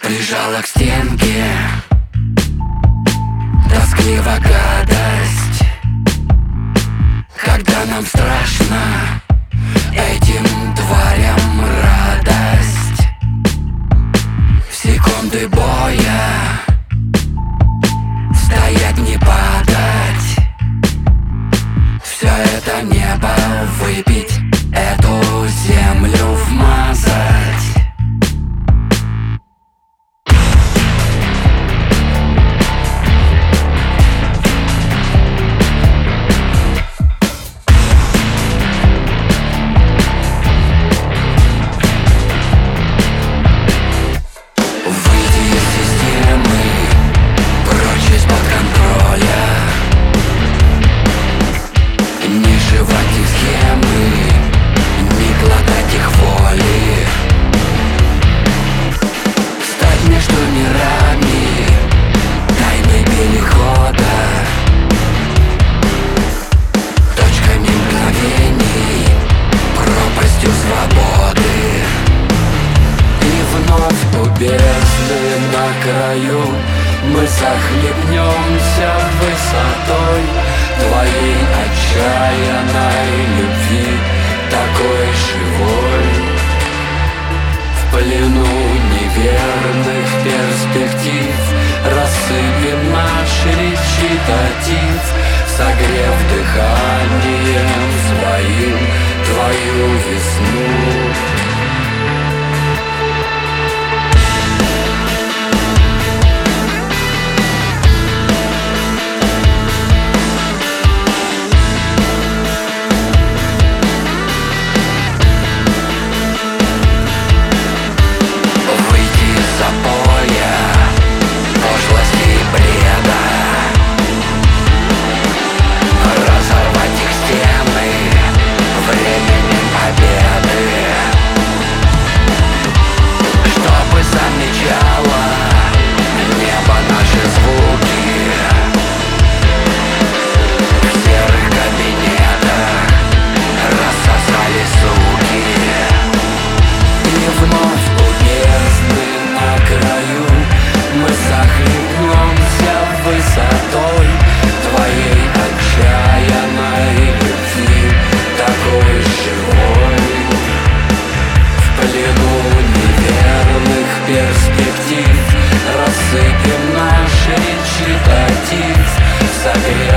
Прижала к стенке, тоскливо гадость. Когда нам страшно, этим тварям радость. В секунды боя стоять, не падать. Все это небо выпить, эту землю вмазать. Бездны на краю мы захлебнемся высотой твоей отчаянной любви, такой живой. В плену неверных перспектив рассыпем наш речитатив, согрев дыханием своим твою весну. Высотой твоей отчаянной любви, такой живой. В плену неверных перспектив рассыпем наш речитатив, согрев